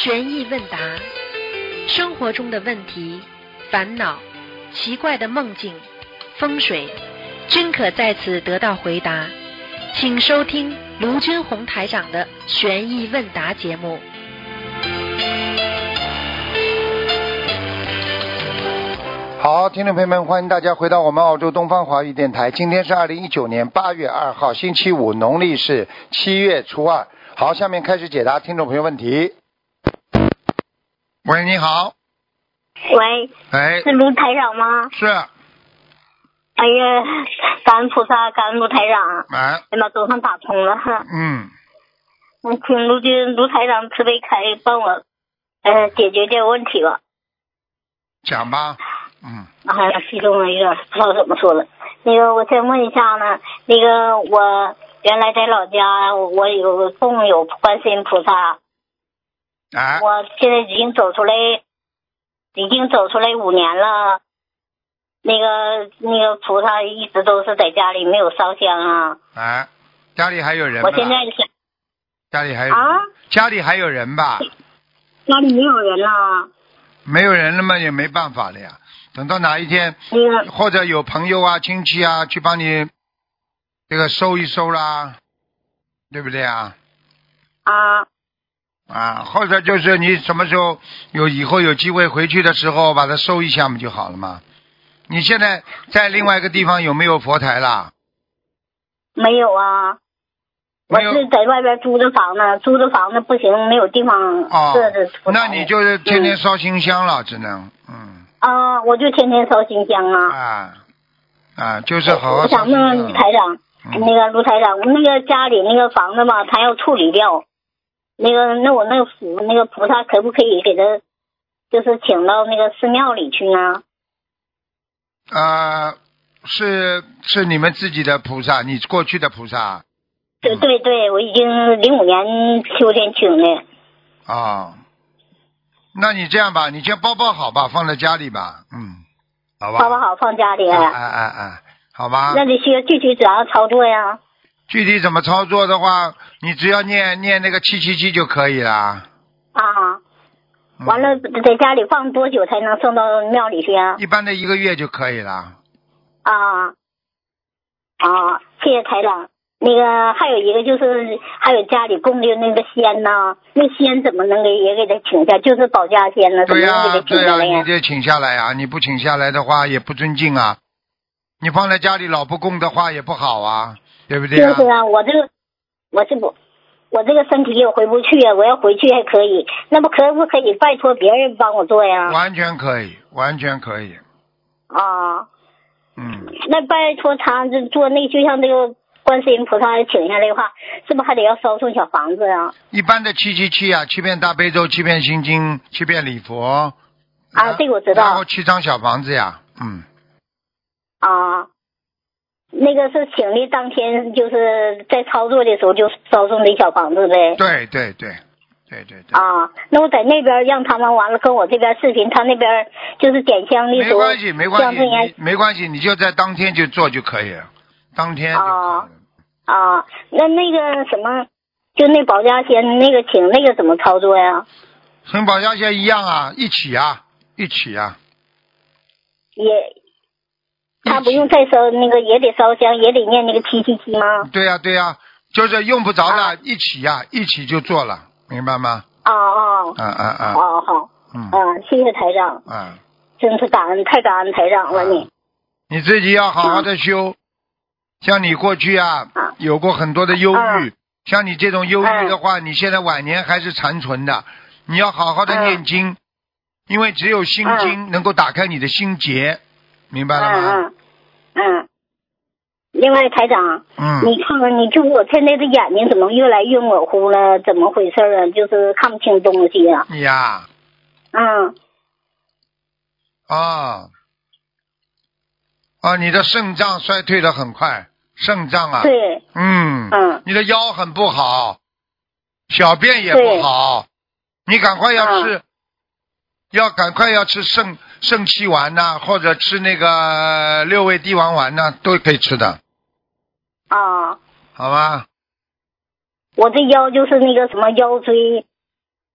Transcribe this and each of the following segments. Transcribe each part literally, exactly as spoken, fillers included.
悬疑问答，生活中的问题、烦恼、奇怪的梦境、风水，均可在此得到回答。请收听卢军红台长的悬疑问答节目。 好，听众朋友们，欢迎大家回到我们澳洲东方华语电台。今天是二零一九年八月二号，星期五，农历是七月初二。好，下面开始解答听众朋友问题。喂，你好。 喂， 哎， 是卢台长吗？ 是。 哎呀，感恩菩萨，感恩卢台长。 哎， 哎妈，总算打通了。 嗯， 嗯，请卢军卢台长慈悲开，帮我呃解决这个问题吧。 讲吧。嗯。 哎呀，激动了有点，不知道怎么说了。那个，我先问一下呢，那个我原来在老家，我有供有观世音菩萨。 哎。 我现在已经走出来，已经走出来五年了。那个那个菩萨一直都是在家里没有烧香啊。 哎，家里还有人吧？ 我现在是。 家里还有啊？ 家里还有人吧？ 家里没有人了。 没有人了嘛，也没办法了呀。等到哪一天， 嗯、 或者有朋友啊、亲戚啊去帮你这个收一收啦，对不对啊？ 啊。 啊，或者就是你什么时候有以后有机会回去的时候，把它收一下不就好了嘛？你现在在另外一个地方有没有佛台啦？ 没有啊，我是在外边租的房子，租的房子不行，没有地方设置佛台。 那你就是天天烧新香了，嗯、只能嗯。 啊，我就天天烧新香啊。 啊啊，就是好好烧新香。 我想问台长，嗯、那个卢台长，那个家里那个房子吧，他要处理掉。那个，那我那个佛那个菩萨可不可以给他，就是请到那个寺庙里去呢？ 呃，是是你们自己的菩萨，你过去的菩萨。 对对对，我已经零五年秋天请的。 啊、哦，那你这样吧，你先包包好吧，放在家里吧，嗯，好吧。 包包好放家里。 哎哎哎哎，好吧。 那你需要具体怎样操作呀？ 具体怎么操作的话，你只要念念那个七七七就可以了。 啊，完了，在家里放多久才能送到庙里去啊？ 一般的一个月就可以了。 啊啊，谢谢台长。那个还有一个就是，还有家里供的那个仙呢，那仙怎么能给也给他请下？就是保家仙呢，怎么能给他请下来呀？ 对呀，你得请下来啊！你不请下来的话，也不尊敬啊。你放在家里老不供的话，也不好啊。对不对啊？ 就是啊，我这个我这不，我这个身体也回不去啊，我要回去还可以，那不可不可以拜托别人帮我做呀？ 完全可以，完全可以。 啊， 嗯。 那拜托他这做那就像这个观世音菩萨请下来的话，是不是还得要烧送小房子啊？ 一般的七七七啊，七遍大悲咒，七遍心经，七遍礼佛。 啊，这个我知道。 然后七张小房子呀，嗯。 啊。那个是请的当天，就是在操作的时候就烧送的小房子呗。 对对对，对对对。 啊，那我在那边让他们完了跟我这边视频，他那边就是点香的时候。 没关系，没关系，你没关系，你就在当天就做就可以了，当天就可以了。 啊啊，那那个什么，就那保家仙那个请那个怎么操作呀？ 跟保家仙一样啊，一起啊，一起啊。 也。他不用再烧那个，也得烧香，也得念那个七七七吗？ 对呀、啊、对呀、啊，就是用不着的， 啊、 一起呀、啊，一起就做了，明白吗？ 啊啊！ 啊啊啊！ 好好， 嗯嗯，谢谢台长。 嗯， 真是感恩，太感恩台长了你。 你自己要好好的修，嗯、像你过去啊，啊有过很多的忧郁，啊、像你这种忧郁的话，啊、你现在晚年还是残存的，你要好好的念经，啊、因为只有心经能够打开你的心结。明白了吗？ 嗯嗯。另外，台长， 嗯， 你看看，你就我现在的眼睛怎么越来越模糊了？怎么回事啊？就是看不清东西啊。 你呀。 嗯。 啊。啊，你的肾脏衰退的很快，肾脏啊。 对。 嗯。 嗯。 你的腰很不好，小便也不好，你赶快要吃。嗯要赶快要吃肾肾气丸呐、啊，或者吃那个六味地黄丸呐、啊，都可以吃的。 啊， 好吧。 我这腰就是那个什么腰椎，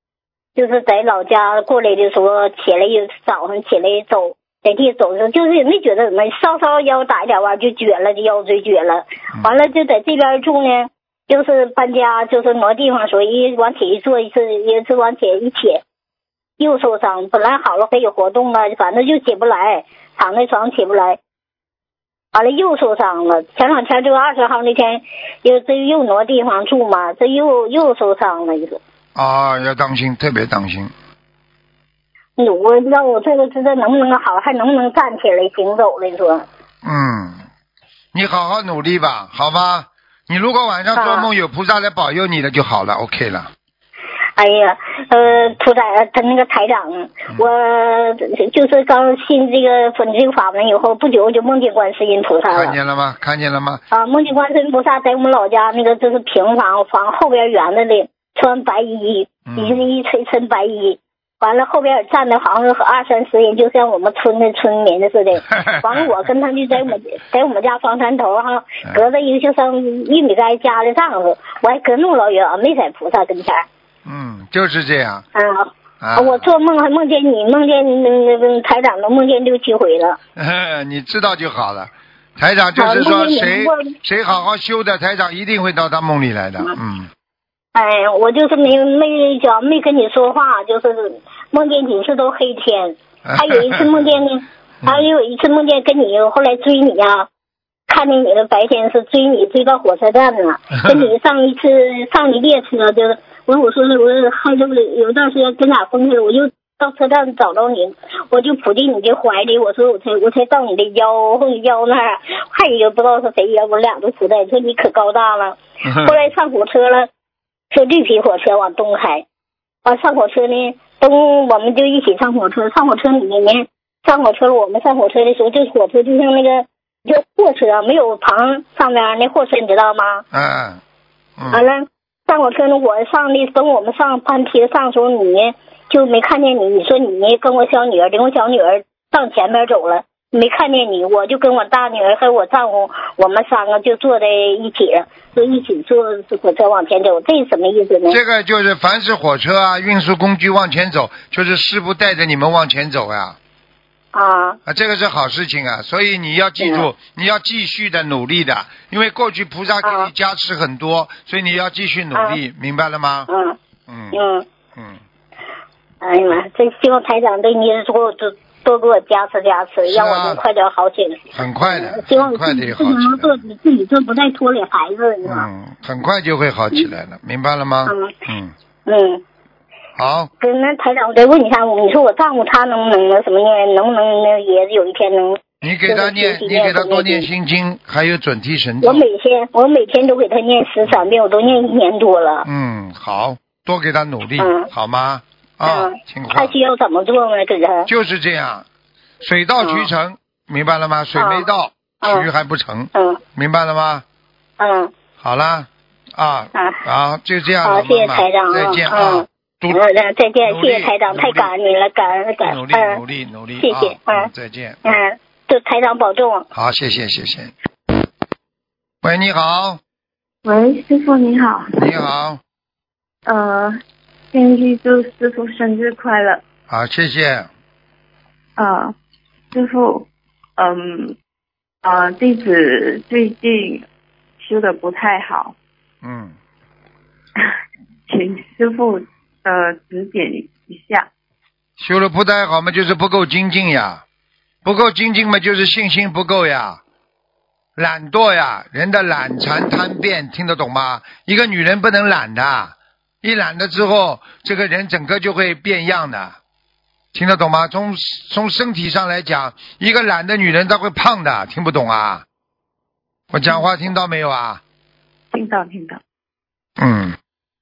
就是在老家过来的时候，起来早上起来走，在地走的时候，就是也没觉得怎么，稍稍腰打一点弯就撅了，就腰椎撅了。完了就在这边住呢，就是搬家，就是挪地方，所以往起一坐一次，一次往起一起，又受伤。本来好了可以活动了，反正就起不来，躺在床起不来。完了又受伤了，前两天就二十号那天，又这又挪地方住嘛，这又又受伤了一个。 啊，要当心，特别当心。 我让我这个知道能不能好，还能不能站起来行走了？你说？ 嗯，你好好努力吧，好吧？你如果晚上做梦有菩萨来保佑你的就好了、啊、，OK 了。 哎呀，呃，屠宰他那个台长，嗯、我就是刚信这个粉这个法门以后，不久就梦见观世音菩萨了。 看见了吗？看见了吗？ 啊，梦见观世音菩萨在我们老家那个就是平房房后边圆的里，穿白衣，一人一身身白衣。完了，后边站的好像是二三十人，就像我们村的村民似的。完了，我跟他就在我们在我们家房山头哈，隔着一个就像玉米杆夹的帐子，我还隔那么老远，没在菩萨跟前。 嗯，就是这样。 嗯、啊啊， 我做梦还梦见你，梦见那个台长都梦见六七回了。 你知道就好了。台长就是说谁谁好好修的，台长一定会到他梦里来的。嗯。 哎，我就是没没讲没跟你说话，就是梦见几次都黑天，还有一次梦见呢，还有一次梦见跟你后来追你呀、啊，看见你的白天是追你追到火车站了，跟你上一次上你列车就是我我说我还有有一段时间跟哪分开了，我就到车站找到你，我就扑进你的怀里，我说我才我才到你的腰腰那儿，还有一个不知道是谁呀，我俩都扑在，说你可高大了，后来上火车了。是绿皮火车往东开，完上火车呢，东我们就一起上火车，上火车里面呢，上火车我们上火车的时候，这火车就像那个就货车，没有棚上面那货车，你知道吗？ 嗯。嗯完了上火车呢，我上的等我们上班梯上的时候，你就没看见你，你说你跟我小女儿，领我小女儿上前面走了。没看见你，我就跟我大女儿和我丈夫，我们三个就坐在一起，就一起坐火车往前走，这是什么意思呢？ 这个就是凡是火车啊，运输工具往前走，就是师父带着你们往前走呀。 啊。 啊，这个是好事情啊，所以你要记住，嗯、你要继续的努力的，因为过去菩萨给你加持很多，啊、所以你要继续努力，啊、明白了吗？ 嗯嗯嗯嗯。 哎呀妈，这希望台长对你说多多给我加持加持，让我能快点好起来。 很快的， 希望很快的也好起来。能做你自己做，不再拖累孩子，是吧？ 嗯，很快就会好起来了，明白了吗？ 嗯嗯嗯。 好。 跟那台长，我再问一下，你说我丈夫他能不能什么念？能不能那也有一天能？ 你给他念，你给他多念心经，还有准提神咒。 我每天我每天都给他念十三遍，我都念一年多了。 嗯，好，多给他努力， 嗯、 好吗？啊，听话。 他需要怎么做呢？给他就是这样，水到渠成，嗯、明白了吗？水没到， 嗯、 渠还不成， 嗯， 明白了吗？ 嗯， 好了，啊， 啊， 好，就这样。 好，谢谢台长， 再见啊。 嗯嗯，再见，谢谢台长，太感恩你了，感恩感恩。 努力努力努力， 谢谢， 嗯，再见。 嗯，祝台长保重。 好，谢谢谢谢。喂，你好。 喂，师傅你好。 你好。 呃，先预祝师傅生日快乐。 好，谢谢。 呃，师傅，嗯，呃，弟子最近修的不太好。 嗯。 请师傅呃指点一下。 修的不太好嘛，就是不够精进呀，不够精进嘛，就是信心不够呀，懒惰呀，人的懒馋贪变，听得懂吗？一个女人不能懒的，一懒了之后，这个人整个就会变样的，听得懂吗？从从身体上来讲，一个懒的女人她会胖的，听不懂啊？我讲话听到没有啊？ 听到听到。 嗯。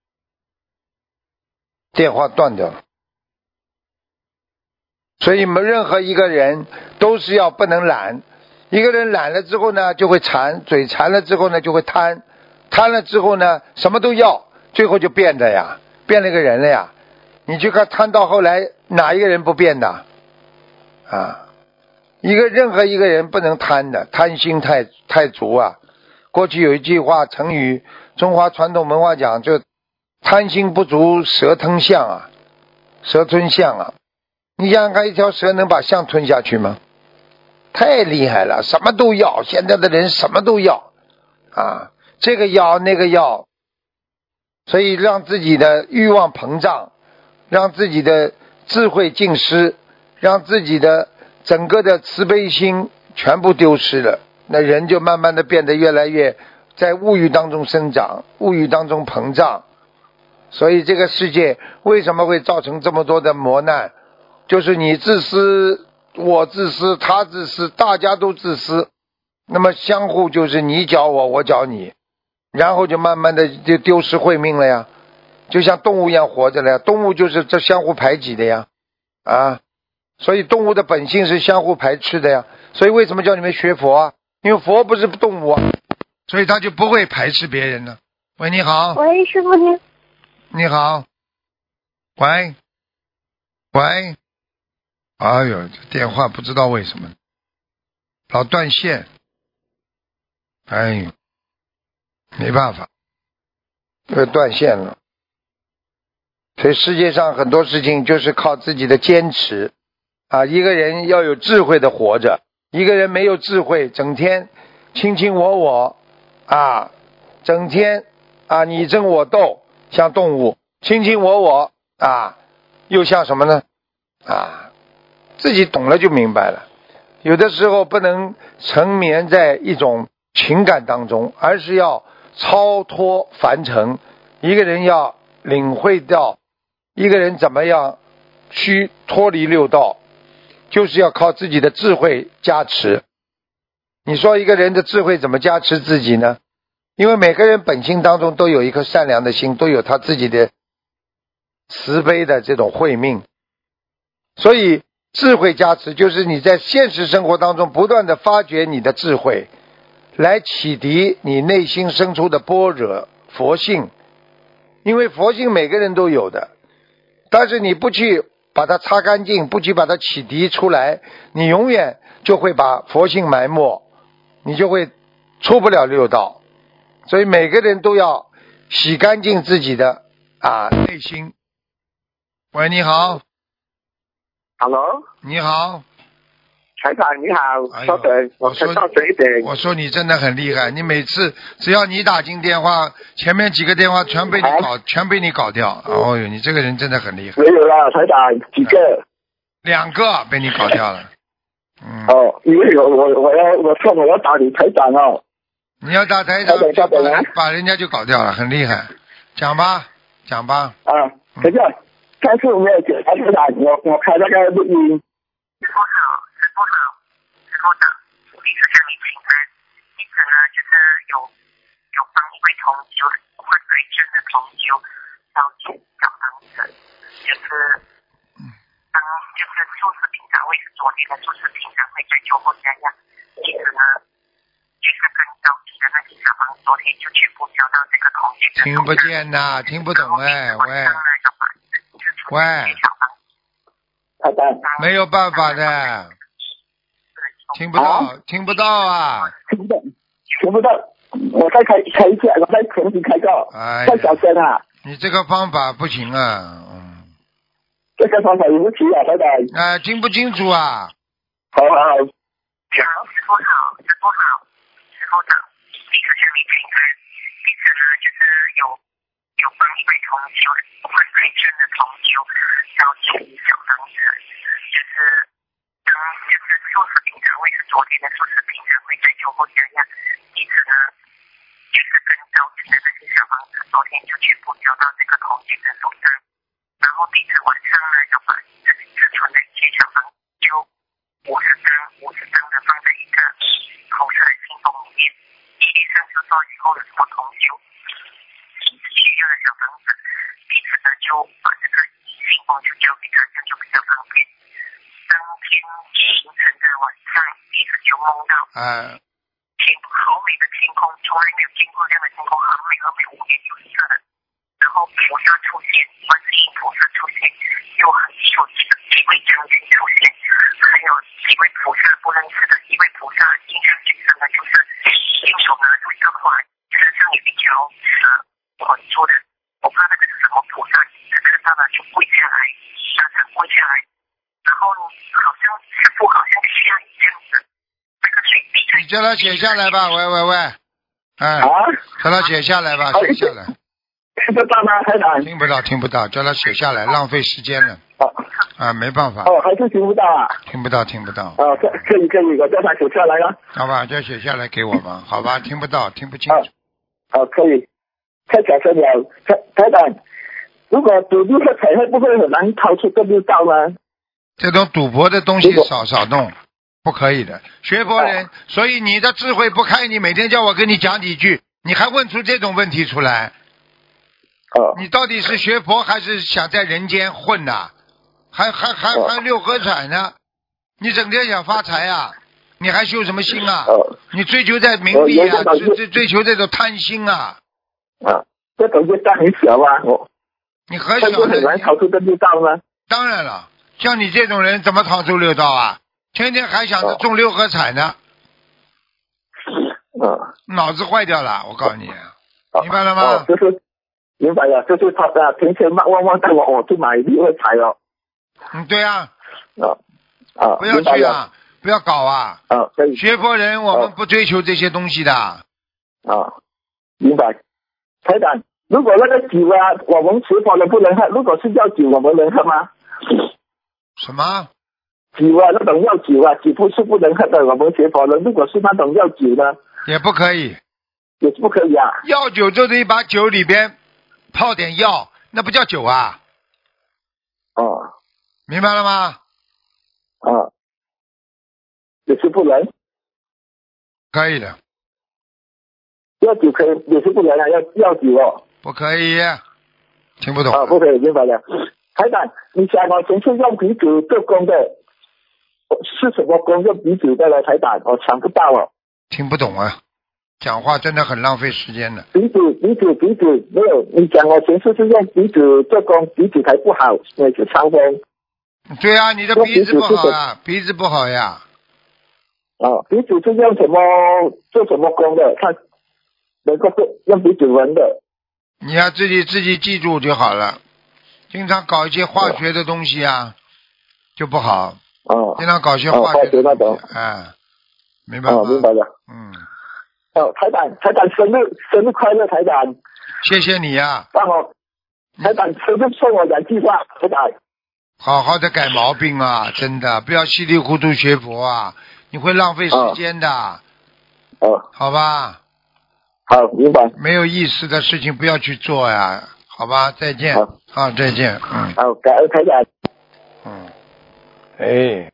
电话断掉了，所以我们任何一个人都是要不能懒。一个人懒了之后呢，就会馋，嘴馋了之后呢，就会贪，贪了之后呢，什么都要，最后就变的呀，变了一个人了呀。你去看贪到后来，哪一个人不变的啊？一个任何一个人不能贪的，贪心太太足啊。过去有一句话成语，中华传统文化讲就贪心不足蛇吞象啊， 蛇吞象啊！你想想看，一条蛇能把象吞下去吗？太厉害了，什么都要，现在的人什么都要啊，这个要那个要，所以让自己的欲望膨胀，让自己的智慧尽失，让自己的整个的慈悲心全部丢失了，那人就慢慢的变得越来越在物欲当中生长，物欲当中膨胀。所以这个世界为什么会造成这么多的磨难，就是你自私，我自私，他自私，大家都自私，那么相互就是你搅我，我搅你，然后就慢慢的就丢失慧命了呀，就像动物一样活着了呀，动物就是这相互排挤的呀，啊，所以动物的本性是相互排斥的呀，所以为什么叫你们学佛啊？因为佛不是动物啊，所以他就不会排斥别人呢。喂，你好。 喂，师傅您。 你好。喂。喂。哎呦，这电话不知道为什么老断线。哎呦，没办法，又断线了。所以世界上很多事情就是靠自己的坚持啊！一个人要有智慧的活着，一个人没有智慧，整天卿卿我我啊，整天啊你争我斗，像动物卿卿我我啊，又像什么呢？啊，自己懂了就明白了。有的时候不能沉湎在一种情感当中，而是要超脱凡尘。一个人要领会到一个人怎么样去脱离六道，就是要靠自己的智慧加持。你说一个人的智慧怎么加持自己呢？因为每个人本性当中都有一颗善良的心，都有他自己的慈悲的这种慧命，所以智慧加持就是你在现实生活当中不断的发掘你的智慧，来启迪你内心深处的般若佛性。因为佛性每个人都有的，但是你不去把它擦干净，不去把它启迪出来，你永远就会把佛性埋没，你就会出不了六道。所以每个人都要洗干净自己的啊内心。喂，你好。 Hello， 你好， 台长你好，稍等、哎，我再大声一点。 我说你真的很厉害，你每次只要你打进电话，前面几个电话全被你搞，哎、全被你搞掉。哦哟，你这个人真的很厉害。 没有啦，台长几个？ 两个被你搞掉了。嗯。 哦，因为我我我要我说我要打你台长哦。 你要打台长， 稍等啊， 把人家就搞掉了，很厉害。讲吧，讲吧。 啊，等一下。嗯，上次我没有解答台长，我我开那个录音。 师傅好，师傅好，师傅长，弟子向你请安。弟子呢，就是有有帮一位同修患癌症的同修烧钱小房子，就是当就是素食品茶会是昨天的素食品茶会在救护家呀。弟子呢，就是跟着急的那些小房子，昨天就全部交到这个空间。 听不见呐，听不懂哎，喂。喂，没有办法的，听不到，啊、听不到啊！ 听不到，听不到。我再开开一下，我再重新开个， 哎、 太小声了。 你这个方法不行啊，嗯。 这个方法对不起啊，太太。 啊、呃，听不清楚啊。 好好好。 师傅好，师傅好，师傅长，弟子向你请安。弟子呢，就是有。有帮一位同修患癌症的同修烧钱小房子，就是当就是素食品茶会是昨天的素食品茶会在救护家呀，弟子呢就是跟着就是那些小房子，昨天就全部交到这个空间的手上，然后弟子晚上呢就把自己自存的一些小房子就五十张五十张的放在一个红色的信封里面，一列上就说以后有什么同修需要的小房子，弟子呢就把这个信封就交给他，这样就比较方便。当天凌晨的晚上，弟子就梦到， 嗯， 天好美的天空，从来没有见过这样的天空，很美很美，五颜六色的。然后菩萨出现，观世音菩萨出现，又很有几个几位将军出现，还有几位菩萨不认识的一位菩萨，印象最深的就是右手拿着一个花，身上有一条蛇。捆住的，我不知道那个是什么菩萨，只看到到了就跪下来，沙场跪下来，然后好像师傅好像下雨这样子，那个水滴在。 你叫他写下来吧，喂喂喂，哎， 啊， 叫他写下来吧，写下来。 听得到吗，台长？ 听不到，听不到，叫他写下来，浪费时间了。 哦， 啊，没办法。 哦，还是听不到啊？ 听不到，听不到。 哦，可可以可以，我叫他写下来了。 好吧，就写下来给我吧，好吧，听不到，听不清楚。 哦，可以。太小声了，台台长，如果赌六合彩会不会很难掏出个六道呢？ 这种赌博的东西少少弄，不可以的。学佛人， 哦、 所以你的智慧不开，你每天叫我跟你讲几句，你还问出这种问题出来？ 哦。 你到底是学佛还是想在人间混呐？还还还还六合彩呢？你整天想发财啊？你还修什么心啊？ 哦、 你追求在名利啊？追追追求这种贪心啊？ 啊，这种就大很小啊，我。 你很小的。 很难逃出这六道吗？ 当然了，像你这种人怎么逃出六道啊？天天还想着中六合彩呢。 嗯、哦。 脑子坏掉了，我告诉你， 哦、 明白了吗？ 哦，就是明白了，就是他啊，平时汪汪带我我去买六合彩哦。 嗯，对啊。 啊啊！ 不要去啊！不要搞啊！ 啊，可以。 学佛人我们不追求这些东西的。 啊，明白。台长，如果那个酒啊，我们学佛人不能喝，如果是药酒，我们能喝吗？ 什么？ 酒啊，那种药酒啊，酒不是不能喝的。我们学佛人，如果是那种药酒呢？ 也不可以。 也不可以啊。 药酒就是一把酒里边泡点药，那不叫酒啊。 哦。 明白了吗？ 啊。也是不能。 可以的。 药酒可以，也是不能啊，要药酒哦。 不可以。听不懂。 啊，不可以，明白了。台长，你想我前次用鼻子做工的，是什么工用鼻子的呢？台长，我想不到哦。 听不懂啊，讲话真的很浪费时间的。 鼻子，鼻子，鼻子，没有，你讲我前次是用鼻子做工，鼻子才不好，每次伤风。 对啊，你的鼻子不好啊，鼻子不好呀。 哦，鼻子是用什么做什么工的？看能够用鼻子闻的。 你要自己自己记住就好了。经常搞一些化学的东西啊，哦、就不好。 哦。 经常搞一些化学的东西，哎、哦，明白吗？ 哦，明白了。 嗯。 哦，台长，台长生日生日快乐，台长。 谢谢你呀、啊。 帮我，台长生日送我两句话，台长。 好好的改毛病啊，真的不要稀里糊涂学佛啊，你会浪费时间的。 哦。哦好吧。 好，明白。 没有意思的事情不要去做呀。好吧，再见。 好， 好，再见。嗯。 好，感恩台长。 嗯。哎。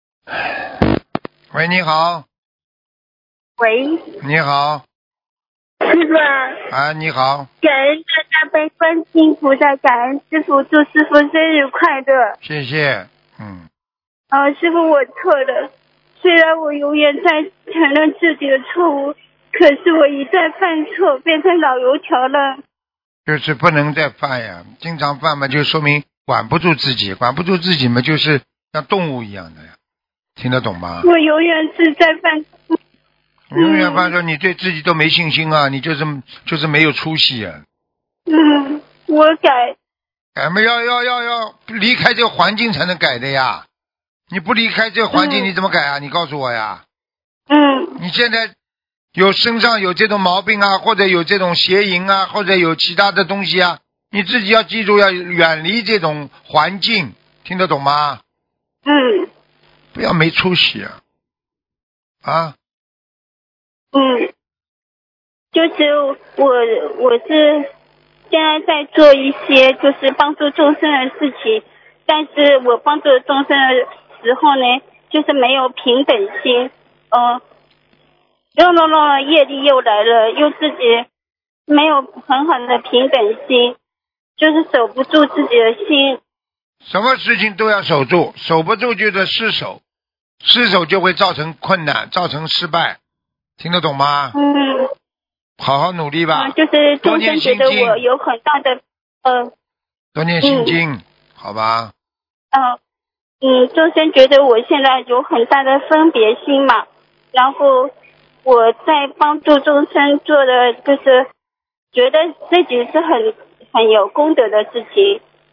喂，你好。 喂。 你好。 师傅。 啊，你好。 感恩大大悲观世音菩萨，感恩师傅，祝师傅生日快乐。 谢谢。嗯。 啊，师傅，我错了。虽然我永远在承认自己的错误，可是我一旦犯错，变成老油条了。 就是不能再犯呀，经常犯嘛，就说明管不住自己，管不住自己嘛，就是像动物一样的呀，听得懂吗？ 我永远是在犯错， 永远犯错，你对自己都没信心啊，你就是就是没有出息啊。 嗯，我改。 改嘛，要要要要离开这个环境才能改的呀，你不离开这个环境， 嗯、 你怎么改啊？你告诉我呀。 嗯。 你现在。有身上有这种毛病啊，或者有这种邪淫啊，或者有其他的东西啊，你自己要记住，要远离这种环境，听得懂吗？ 嗯。 不要没出息啊！啊。 嗯。就是我，我是现在在做一些就是帮助众生的事情，但是我帮助众生的时候呢，就是没有平等心，嗯、呃。又弄弄了，业力又来了，又自己没有很好的平等心，就是守不住自己的心。 什么事情都要守住，守不住就是失守，失守就会造成困难，造成失败，听得懂吗？ 嗯。 好好努力吧。 嗯、就是众生觉得我有很大的呃。 多念心经，嗯、好吧。 嗯嗯，众生觉得我现在有很大的分别心嘛，然后。我在帮助众生做的就是觉得自己是很很有功德的事情，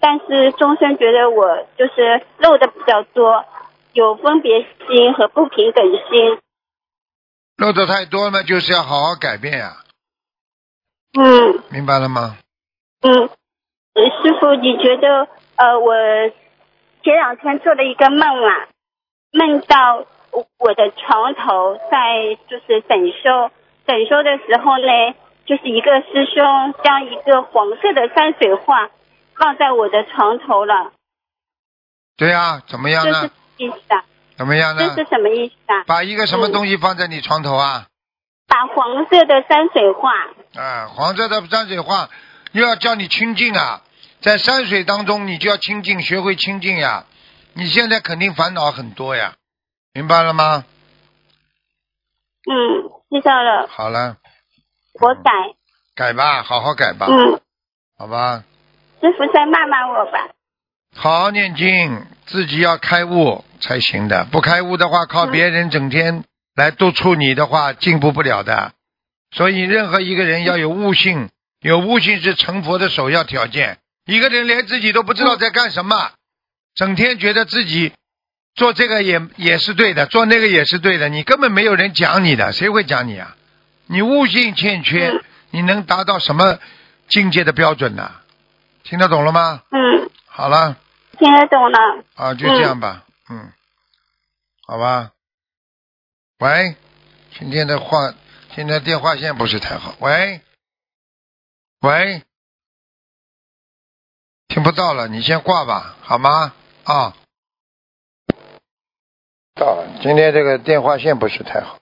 但是众生觉得我就是漏的比较多，有分别心和不平等心。 漏的太多嘛，就是要好好改变呀、啊。 嗯， 明白了吗？ 嗯，师父，你觉得呃，我前两天做了一个梦啊，梦到我的床头在就是整修，整修的时候呢，就是一个师兄将一个黄色的山水画放在我的床头了。 对呀、啊，怎么样呢？ 这是意思啊？ 怎么样呢？ 这是什么意思啊？ 把一个什么东西放在你床头啊？ 嗯、把黄色的山水画。 啊，黄色的山水画又要叫你清净啊，在山水当中你就要清净，学会清净呀。你现在肯定烦恼很多呀，明白了吗？ 嗯，知道了。 好了。 我改。 改吧，好好改吧。 嗯。 好吧。 师父再骂骂我吧。 好好念经，自己要开悟才行的，不开悟的话，靠别人整天来督促你的话，进步不了的。所以任何一个人要有悟性，有悟性是成佛的首要条件。一个人连自己都不知道在干什么，整天觉得自己做这个也也是对的，做那个也是对的，你根本没有人讲你的，谁会讲你啊？你悟性欠缺，你能达到什么境界的标准呢？听得懂了吗？ 嗯。 好了。 听得懂了。 啊，就这样吧。嗯。嗯，好吧。喂，今天的话，现在电话线不是太好。喂，喂，听不到了，你先挂吧，好吗？啊。到了，今天这个电话线不是太好。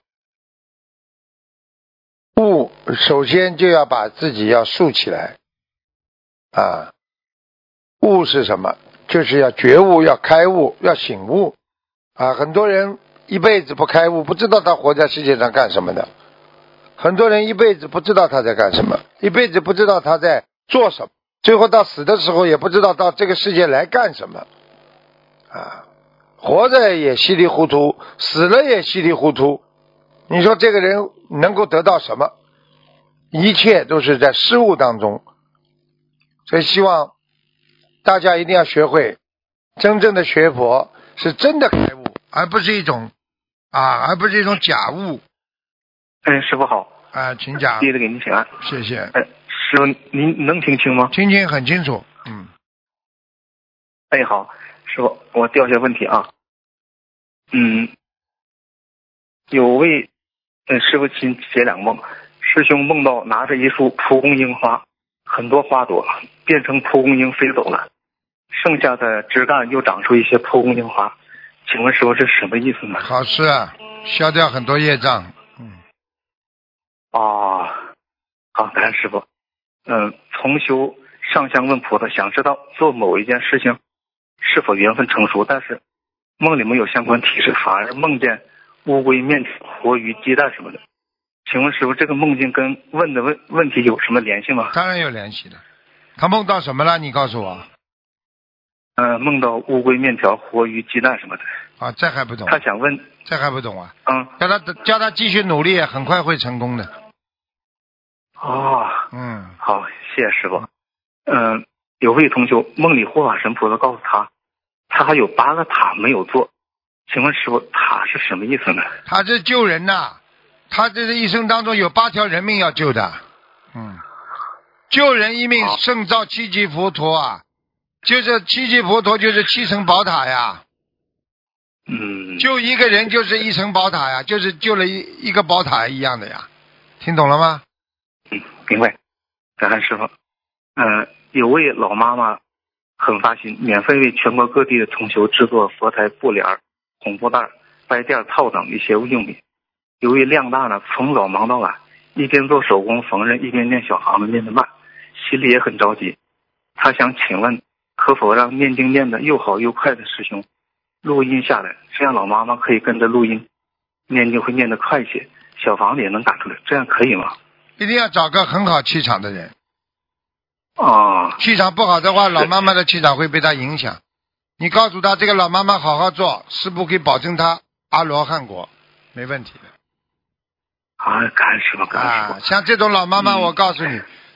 悟，首先就要把自己要竖起来。啊，悟是什么？就是要觉悟，要开悟，要醒悟。啊，很多人一辈子不开悟，不知道他活在世界上干什么的。很多人一辈子不知道他在干什么，一辈子不知道他在做什么，最后到死的时候也不知道到这个世界来干什么。啊，活着也稀里糊涂，死了也稀里糊涂。你说这个人能够得到什么？一切都是在失误当中。所以希望大家一定要学会，真正的学佛是真的开悟，而不是一种啊，而不是一种假悟。 哎，师傅好。 啊，请讲。 弟子给您请安。 谢谢。 哎，师傅您能听清吗？ 听清很清楚。嗯。 哎，好，师傅，我掉下问题啊。嗯，有位嗯师傅亲解两个梦，师兄梦到拿着一束蒲公英花，很多花朵变成蒲公英飞走了，剩下的枝干又长出一些蒲公英花，请问师傅这是什么意思呢？ 好事啊，消掉很多业障。嗯。 哦，好，感恩师傅。嗯，重修上香问菩萨，想知道做某一件事情是否缘分成熟，但是梦里没有相关提示，反而梦见乌龟、面条、活鱼、鸡蛋什么的。请问师傅，这个梦境跟问的问问题有什么联系吗？ 当然有联系的。他梦到什么了？你告诉我。 嗯、呃，梦到乌龟、面条、活鱼、鸡蛋什么的。 啊，这还不懂？ 他想问。 这还不懂啊？ 嗯。 叫他叫他继续努力，很快会成功的。 哦。 嗯。 好，谢谢师傅。嗯、呃，有位同学梦里护法神菩萨告诉他，他还有八个塔没有做。请问师傅，塔是什么意思呢？ 他是救人呐。他这一生当中有八条人命要救的，嗯，救人一命胜造七级佛陀啊，就是七级佛陀就是七层宝塔呀， 嗯， 救一个人就是一层宝塔呀，就是救了一一个宝塔一样的呀，听懂了吗？ 嗯，明白。感恩师傅。嗯、呃，有位老妈妈很发心，免费为全国各地的同修制作佛台布帘、红布袋、白垫套等一些用品。由于量大呢，从早忙到晚，一边做手工缝纫，一边念小行子念得慢，心里也很着急。他想请问，可否让念经念得又好又快的师兄录音下来，这样老妈妈可以跟着录音，念经会念得快一些，小房子也能打出来，这样可以吗？ 一定要找个很好气场的人。 啊， 气场不好的话，老妈妈的气场会被他影响。你告诉他，这个老妈妈好好做，师父可以保证他阿罗汉果，没问题的。 啊，感恩师傅，感恩师傅。 啊，像这种老妈妈， 嗯、 我告诉你，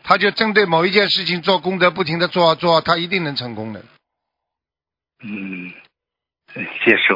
他就针对某一件事情做功德，不停的做做，他一定能成功的。 嗯，谢谢师父。